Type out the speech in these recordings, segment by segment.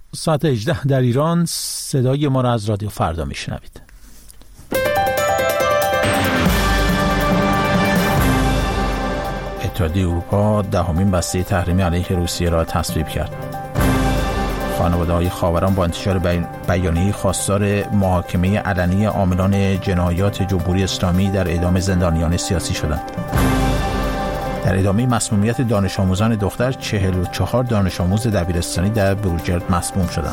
ساعت 18 در ایران. صدای ما را از رادیو فردا میشنوید. اتحادیه اروپا دهمین بسته تحریمی علیه روسیه را تصویب کرد. خانواده‌های خاوران با انتشار بیانیه خواستار محاکمه علنی عاملان جنایات جمهوری اسلامی در اعدام زندانیان سیاسی شدند. در ادامه مسمومیت دانش آموزان دختر 44 دانش آموز دبیرستانی در بروجرد مسموم شدند.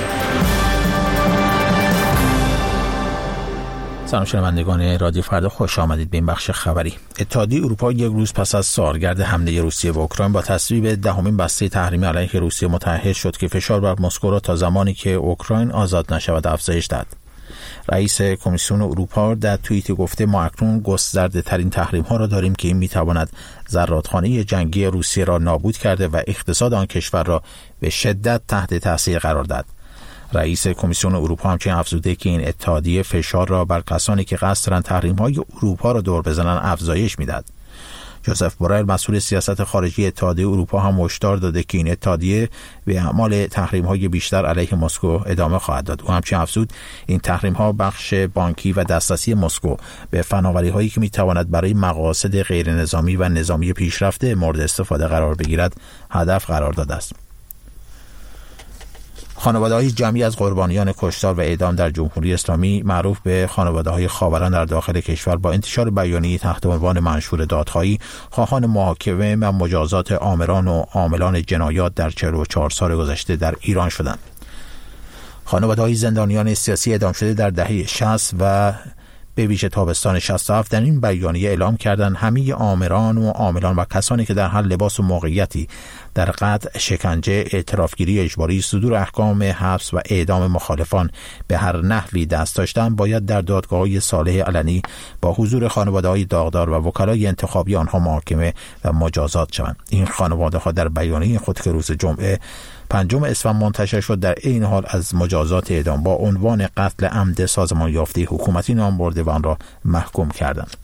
سلام شنوندگان رادیو فردا، خوش آمدید به این بخش خبری. اتحادیه اروپا یک روز پس از سالگرد حمله روسیه به اوکراین با تصویب دهمین بسته تحریمی علیه روسیه متعهد شد که فشار بر مسکو را تا زمانی که اوکراین آزاد نشود افزایش دهد. رئیس کمیسیون اروپا در توییتی گفته ما اکنون گسترده ترین تحریم ها را داریم که این می تواند زرادخانه جنگی روسیه را نابود کرده و اقتصاد آن کشور را به شدت تحت تاثیر قرار داد. رئیس کمیسیون اروپا همچنین افزوده که این اتحادیه فشار را بر کسانی که قصد دارند تحریم‌های اروپا را دور بزنند افزایش می‌دهد. جوزف بورل مسئول سیاست خارجی اتحادیه اروپا هم هشدار داده که این اتحادیه به اعمال تحریم‌های بیشتر علیه مسکو ادامه خواهد داد. او همچنین افزود این تحریم‌ها بخش بانکی و دسترسی مسکو به فناوری‌هایی که می‌تواند برای مقاصد غیر نظامی و نظامی پیشرفته مورد استفاده قرار بگیرد هدف قرار داده است. خانواده‌های جمعی از قربانیان کشتار و اعدام در جمهوری اسلامی معروف به خانواده‌های خاوران در داخل کشور با انتشار بیانیه تحت عنوان منشور دادخواهی خواهان محاکمه و مجازات آمران و عاملان جنایات در 44 سال گذشته در ایران شدند. خانواده‌های زندانیان سیاسی اعدام شده در دهه 60 و به ویژه تابستان 67 در این بیانیه اعلام کردند همه آمران و عاملان و کسانی که در هر لباس و موقعیتی در قطع، شکنجه، اعترافگیری اجباری، صدور احکام حبس و اعدام مخالفان به هر نحوی دست داشتند باید در دادگاه‌های صالح علنی با حضور خانواده‌های داغدار و وکلای انتخابی آنها محاکمه و مجازات شوند. این خانواده‌ها در بیانیه خود که روز جمعه 5 اسفند منتشر شد در این حال از مجازات اعدام با عنوان قتل عمد سازمان یافته حکومتی نام برده و آن را محکوم کردند.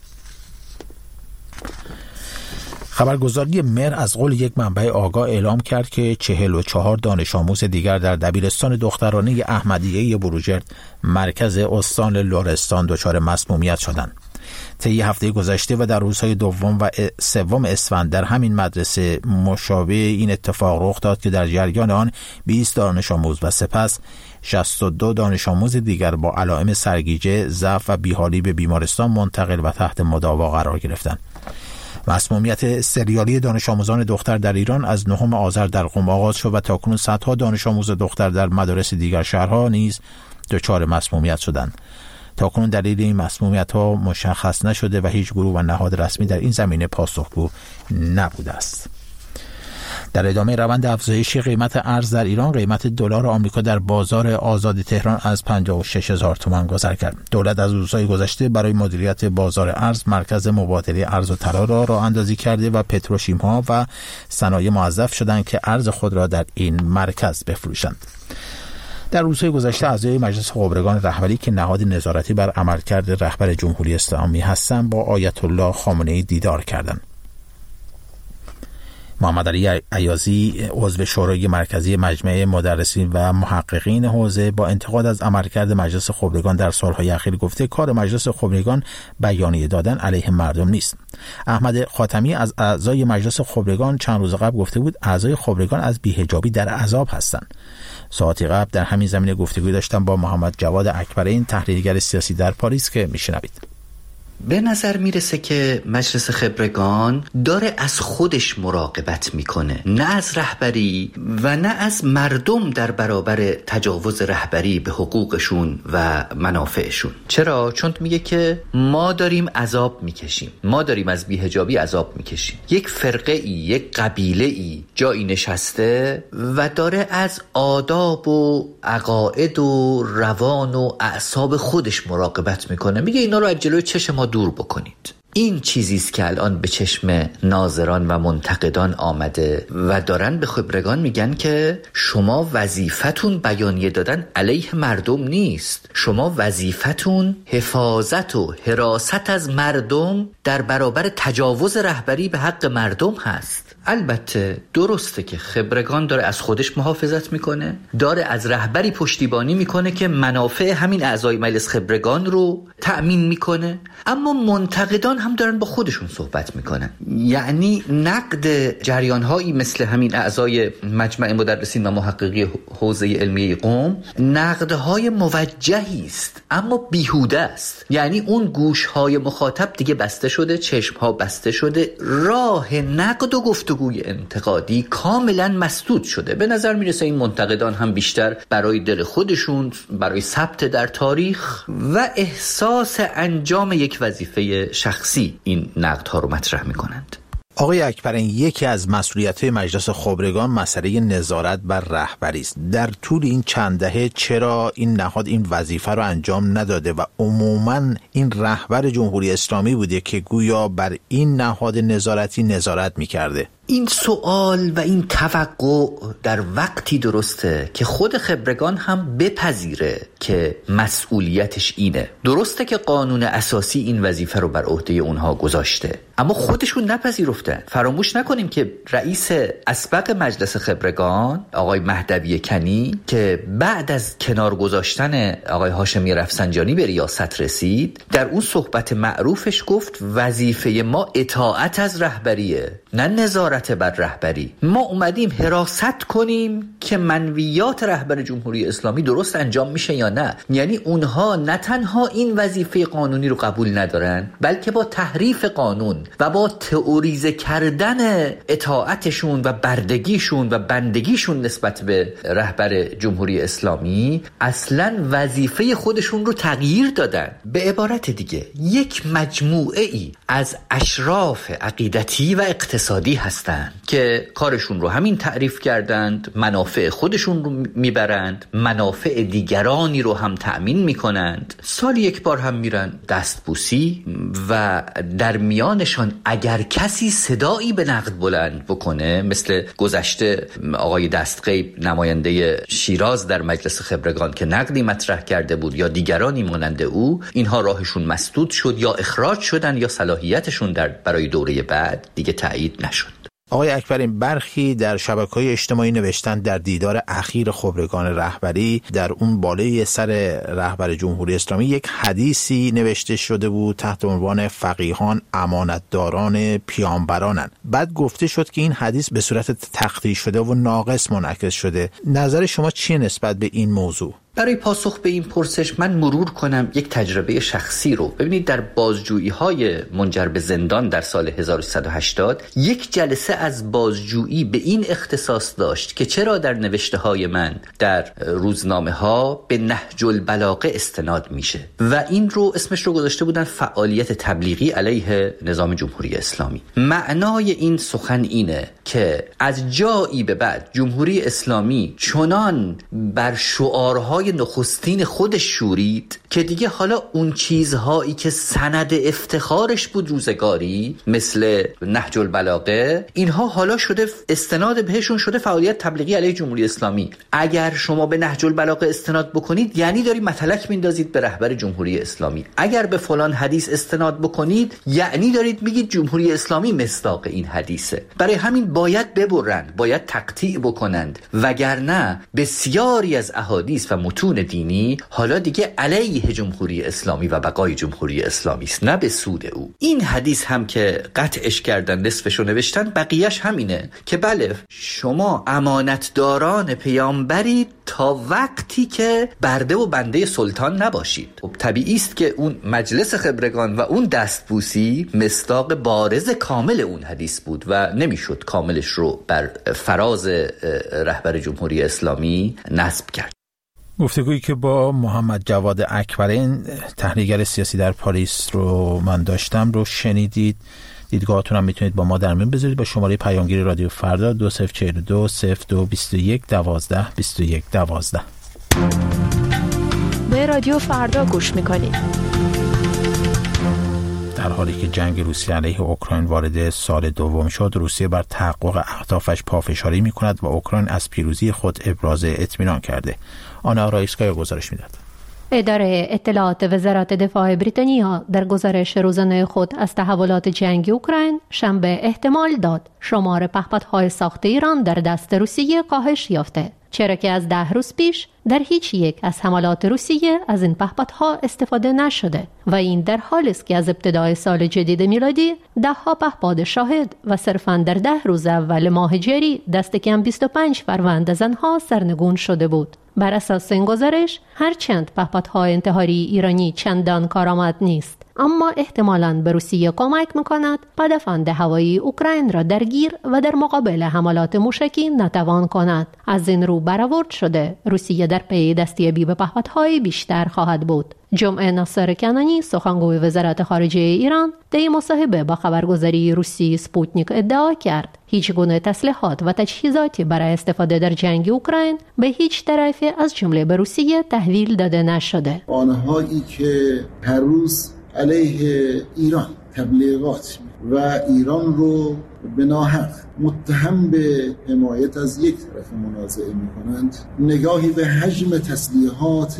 خبرگزاری مر از قول یک منبع آگاه اعلام کرد که 44 دانش آموز دیگر در دبیرستان دخترانه احمدیه بروجرد مرکز استان لرستان دچار مسمومیت شدند. طی هفته گذشته و در روزهای 2 و 3 اسفند در همین مدرسه مشابه این اتفاق رخ داد که در جریان آن 20 دانش آموز و سپس 62 دانش آموز دیگر با علائم سرگیجه، ضعف و بیحالی به بیمارستان منتقل و تحت مداوا قرار گرفتند. مسمومیت سریالی دانش آموزان دختر در ایران از 9 آذر در قم آغاز شد و تاکنون صدها دانش آموز دختر در مدارس دیگر شهرها نیز دچار مسمومیت شدند. تاکنون دلیل این مسمومیت‌ها مشخص نشده و هیچ گروه و نهاد رسمی در این زمینه پاسخگو نبوده است. در ادامه روند افزایش قیمت ارز در ایران، قیمت دلار آمریکا در بازار آزاد تهران از 56,000 تومان گذر کرد. دولت از روزهای گذشته برای مدیریت بازار ارز مرکز مبادله ارز و طلا را راه اندازی کرده و پتروشیم‌ها و صنایع موظف شدند که ارز خود را در این مرکز بفروشند. در روزهای گذشته اعضای مجلس خبرگان رهبری که نهاد نظارتی بر عملکرد رهبر جمهوری اسلامی هستند با آیت الله خامنه‌ای دیدار کردند. محمد علی ایازی عضو شورای مرکزی مجمع مدرسین و محققین حوزه با انتقاد از عملکرد مجلس خبرگان در سالهای اخیر گفته کار مجلس خبرگان بیانیه دادن علیه مردم نیست. احمد خاتمی از اعضای مجلس خبرگان چند روز قبل گفته بود اعضای خبرگان از بی‌حجابی در عذاب هستند. ساعتی قبل در همین زمینه گفتگو داشتم با محمد جواد اکبرین تحلیلگر سیاسی در پاریس که میشنوید. به نظر میرسه که مجلس خبرگان داره از خودش مراقبت میکنه، نه از رهبری و نه از مردم در برابر تجاوز رهبری به حقوقشون و منافعشون. چرا؟ چون میگه که ما داریم عذاب میکشیم، ما داریم از بی‌حجابی عذاب میکشیم. یک فرقه ای، یک قبیله ای جایی نشسته و داره از آداب و عقاید و روان و اعصاب خودش مراقبت میکنه. میگه اینا رو از جلوی چشم ما دور بکنید. این چیزی است که الان به چشم ناظران و منتقدان آمده و دارن به خبرگان میگن که شما وظیفتون بیانیه دادن علیه مردم نیست، شما وظیفتون حفاظت و حراست از مردم در برابر تجاوز رهبری به حق مردم هست. البته درسته که خبرگان داره از خودش محافظت میکنه، داره از رهبری پشتیبانی میکنه که منافع همین اعضای مجلس خبرگان رو تأمین میکنه، اما منتقدان هم دارن با خودشون صحبت میکنن. یعنی نقد جریانهایی مثل همین اعضای مجمع مدرسین و محققی حوزه علمی قم نقدهای موجهی است اما بیهوده است. یعنی اون گوشهای مخاطب دیگه بسته شده، چشمها بسته شده، راه نقد و گفتگوی انتقادی کاملا مسدود شده. به نظر میرسه این منتقدان هم بیشتر برای دل خودشون، برای ثبت در تاریخ و احساس انجام یک وظیفه شخصی این نقدها رو مطرح میکنند. آقای اکبرین، یکی از مسئولیت‌های مجلس خبرگان مسئله نظارت بر رهبری است. در طول این چند دهه چرا این نهاد این وظیفه رو انجام نداده و عموماً این رهبر جمهوری اسلامی بوده که گویا بر این نهاد نظارتی نظارت می‌کرده؟ این سوال و این توقع در وقتی درسته که خود خبرگان هم بپذیره که مسئولیتش اینه. درسته که قانون اساسی این وظیفه رو بر عهده اونها گذاشته، اما خودشون نپذیرفتن. فراموش نکنیم که رئیس اسبق مجلس خبرگان آقای مهدوی کنی که بعد از کنار گذاشتن آقای هاشمی رفسنجانی به ریاست رسید، در اون صحبت معروفش گفت وظیفه ما اطاعت از رهبریه، نه نظارت بر رهبری. ما اومدیم حراست کنیم که منویات رهبر جمهوری اسلامی درست انجام میشه یا نه. یعنی اونها نه تنها این وظیفه قانونی رو قبول ندارن، بلکه با تحریف قانون و با تئوریزه کردن اطاعتشون و بردگیشون و بندگیشون نسبت به رهبر جمهوری اسلامی اصلا وظیفه خودشون رو تغییر دادن. به عبارت دیگه یک مجموعه ای از اشراف عقیدتی و اقتصادی هستن که کارشون رو همین تعریف کردند، منافع خودشون رو میبرند، منافع دیگرانی رو هم تأمین میکنند، سال یک بار هم میرن دستبوسی و در میانشان اگر کسی صدایی به نقد بلند بکنه، مثل گذشته آقای دستغیب نماینده شیراز در مجلس خبرگان که نقدی مطرح کرده بود یا دیگرانی مانند او، اینها راهشون مسدود شد یا اخراج شدن یا صلاحیتشون برای دوره بعد دیگه تایید نشد. آقای اکبرین، برخی در شبکه‌های اجتماعی نوشتن در دیدار اخیر خبرگان رهبری در اون بالای سر رهبر جمهوری اسلامی یک حدیثی نوشته شده بود تحت عنوان فقیهان امانتداران پیامبرانند. بعد گفته شد که این حدیث به صورت تخطی شده و ناقص منعکس شده. نظر شما چیه نسبت به این موضوع؟ برای پاسخ به این پرسش من مرور کنم یک تجربه شخصی رو. ببینید، در بازجویی‌های منجر به زندان در سال 1380 یک جلسه از بازجویی به این اختصاص داشت که چرا در نوشته‌های من در روزنامه‌ها به نهج البلاغه استناد میشه و این رو اسمش رو گذاشته بودن فعالیت تبلیغی علیه نظام جمهوری اسلامی. معنای این سخن اینه که از جایی به بعد جمهوری اسلامی چنان بر شعارهای نخستین خودش شورید که دیگه حالا اون چیزهایی که سند افتخارش بود روزگاری مثل نهج البلاغه، اینها حالا شده استناد بهشون شده فعالیت تبلیغی علیه جمهوری اسلامی. اگر شما به نهج البلاغه استناد بکنید یعنی داری متلک میندازید به رهبر جمهوری اسلامی. اگر به فلان حدیث استناد بکنید یعنی دارید میگید جمهوری اسلامی مصداق این حدیثه. برای همین باید ببرن، باید تقطیع بکنند، وگرنه بسیاری از احادیث و متون دینی حالا دیگه علیه جمهوری اسلامی و بقای جمهوری اسلامی است، نه به سود او. این حدیث هم که قطعش کردن، نصفشو نوشتن، بقیهش همینه که بله شما امانتداران پیامبرید تا وقتی که برده و بنده سلطان نباشید. خب طبیعی است که اون مجلس خبرگان و اون دستبوسی مصداق بارز کامل اون حدیث بود و نمیشد کاملش رو بر فراز رهبر جمهوری اسلامی نصب کرد. گفتگویی که با محمد جواد اکبرین تحلیلگر سیاسی در پاریس رو من داشتم رو شنیدید. دیدگاهاتون هم میتونید با ما در میون بذارید با شماره پیامگیر رادیو فردا 2042 0221 12 21 12. به رادیو فردا گوش میکنید. در حالی که جنگ روسیه علیه اوکراین وارد سال دوم شد، روسیه بر تحقق اهدافش پافشاری میکند و اوکراین از پیروزی خود ابراز اطمینان کرده. آنا رایسکایا گزارش میداد. اداره اطلاعات وزارت دفاع بریتانیا در گزارش روزانه خود از تحولات جنگ اوکراین شنبه احتمال داد شمار پهپادهای ساخت ایران در دست روسیه کاهش یافته، چرا که از 10 روز پیش در هیچ یک از حملات روسیه از این پهپادها استفاده نشده و این در حالی است که از ابتدای سال جدید میلادی 10 پهپاد شاهد و صرفاً در 10 روز اول ماه جری دست کم 25 فروند از آنها سرنگون شده بود. بر اساس این گزارش هرچند پهپادهای انتحاری ایرانی چندان کارآمد نیست، اما احتمالاً به روسیه کمک می‌کند پدافند هوایی اوکراین را درگیر و در مقابل حملات موشکی نتوان کند. از این رو برآورد شده روسیه در پی دستیابی به پهپادهای بیشتر خواهد بود. جمعه ناصر کنانی سخنگوی وزارت خارجه ایران در مصاحبه با خبرگزاری روسی سپوتنیک ادعا کرد هیچ گونه تسلیحات و تجهیزاتی برای استفاده در جنگ اوکراین به هیچ طرفی از جمله به روسیه تحویل داده نشده. آنهایی که هر روز علیه ایران تبلیغات و ایران رو به ناحق متهم به حمایت از یک طرف منازعه می‌کنند، نگاهی به حجم تسلیحات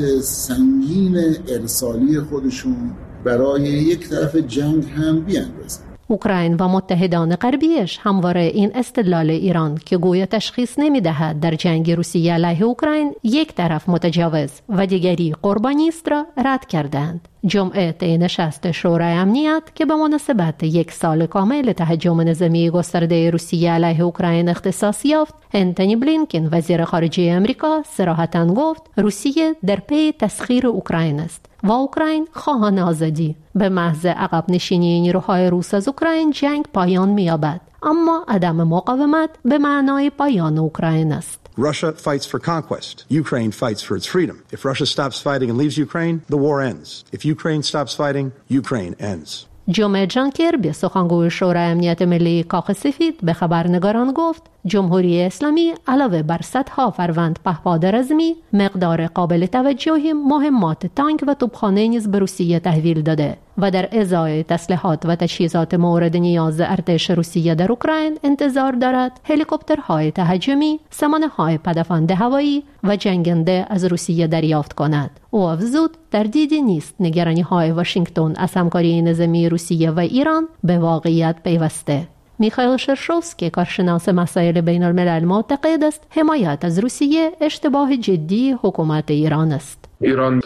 سنگین ارسالی خودشون برای یک طرف جنگ هم بیاندازند. اوکراین و متحدان غربیش همواره این استدلال ایران که گویا تشخیص نمی‌دهد در جنگ روسیه علیه اوکراین یک طرف متجاوز و دیگری قربانی است را رد کردند. جمعه طی نشست شورای امنیت که به مناسبت 1 سال کامل تهاجم نظامی گسترده روسیه علیه اوکراین اختصاص یافت، انتونی بلینکن وزیر خارجه آمریکا صراحتاً گفت روسیه در پی تسخیر اوکراین است و اوکراین خواهان آزادی. به محض عقب نشینی نیروهای روس از اوکراین جنگ پایان می‌یابد، اما عدم مقاومت به معنای پایان اوکراین است. Russia fights for conquest. Ukraine fights for its freedom. If Russia stops fighting and leaves Ukraine, the war ends. If Ukraine stops fighting, Ukraine ends. جمعه جان کربی سخنگوی شورای امنیت ملی کاخ سفید به خبرنگاران گفت جمهوری اسلامی علاوه بر صدها فروند پهپاد رزمی مقدار قابل توجهی مهمات تانک و توپخانه نیز به روسیه تحویل داده و در ازای تسلیحات و تجهیزات مورد نیاز ارتش روسیه در اوکراین انتظار دارد هلیکوپترهای تهاجمی، سامانه‌های پدافند هوایی و جنگنده از روسیه دریافت کند. او افزود تردیدی نیست نگرانی‌های واشنگتن از همکاری نظامی روسیه و ایران به واقعیت پیوسته. میخائیل شرشوفسکی کارشناس مسائل بین الملل معتقد است حمایت از روسیه اشتباه جدی حکومت ایران است. ایران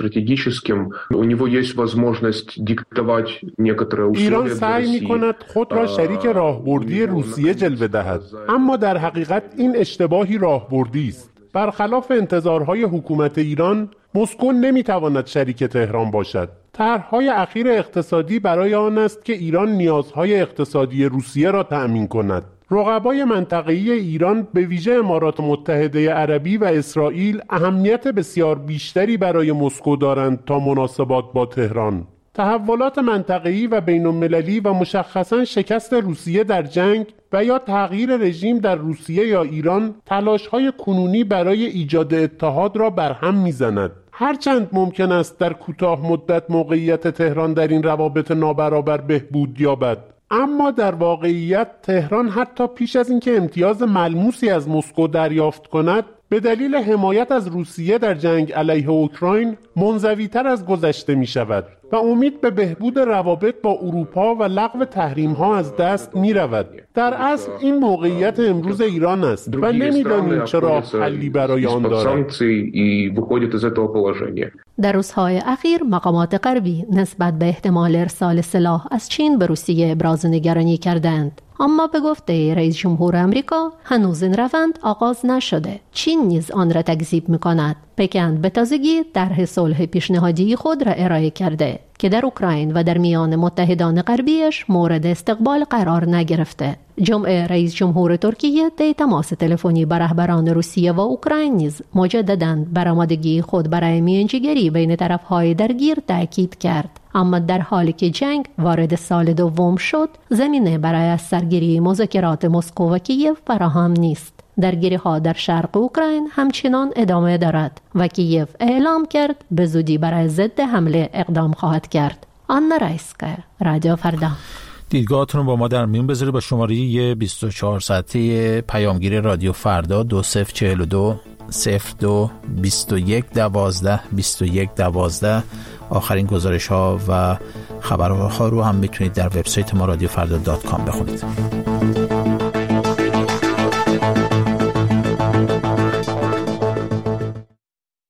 سعی می‌کند خود را شریک راهبردی روسیه جلوه دهد، اما در حقیقت این اشتباهی راهبردی است. برخلاف انتظارهای حکومت ایران، مسکو نمی‌تواند شریک تهران باشد. طرح‌های اخیر اقتصادی برای آن است که ایران نیازهای اقتصادی روسیه را تأمین کند. رقبای منطقه‌ای ایران به ویژه امارات متحده عربی و اسرائیل اهمیت بسیار بیشتری برای مسکو دارند تا مناسبات با تهران. تحولات منطقه‌ای و بین‌المللی و مشخصاً شکست روسیه در جنگ و یا تغییر رژیم در روسیه یا ایران تلاش‌های کنونی برای ایجاد اتحاد را برهم می‌زند. هرچند ممکن است در کوتاه مدت موقعیت تهران در این روابط نابرابر بهبود یابد، اما در واقعیت تهران حتی پیش از اینکه امتیاز ملموسی از مسکو دریافت کند به دلیل حمایت از روسیه در جنگ علیه اوکراین منزوی‌تر از گذشته می شود و امید به بهبود روابط با اروپا و لغو تحریم‌ها از دست می رود. در اصل این موقعیت امروز ایران است و نمی‌دانیم چه راه حلی برای آن دارد. در روزهای اخیر مقامات غربی نسبت به احتمال ارسال سلاح از چین به روسیه ابراز نگرانی کردند، اما به گفته رئیس جمهور آمریکا هنوز این روند آغاز نشده. چین نیز آن را تکذیب می‌کند. پکن به تازگی طرح صلح پیشنهادی خود را ارائه کرده که در اوکراین و در میان متحدان غربیش مورد استقبال قرار نگرفته. جمعه رئیس جمهور ترکیه در تماس تلفنی با رهبران روسیه و اوکراین نیز مجدداً بر آمادگی خود برای میانجیگری بین طرف‌های درگیر تاکید کرد. اما در حالی که جنگ وارد سال دوم شد، زمینه برای از سرگیری مذاکرات مسکو و کیف فراهم نیست. درگیری‌ها در شرق اوکراین همچنان ادامه دارد و کیف اعلام کرد به زودی برای ضد حمله اقدام خواهد کرد. آنا رایسکا، رادیو فردا. دیدگاهتون رو با ما در میون بذارید با شماره 24 ساعته پیامگیر رادیو فردا 2042 02 21 12 21 12. آخرین گزارش ها و خبرها رو هم میتونید در وبسایت ما رادیوفردا.com بخونید.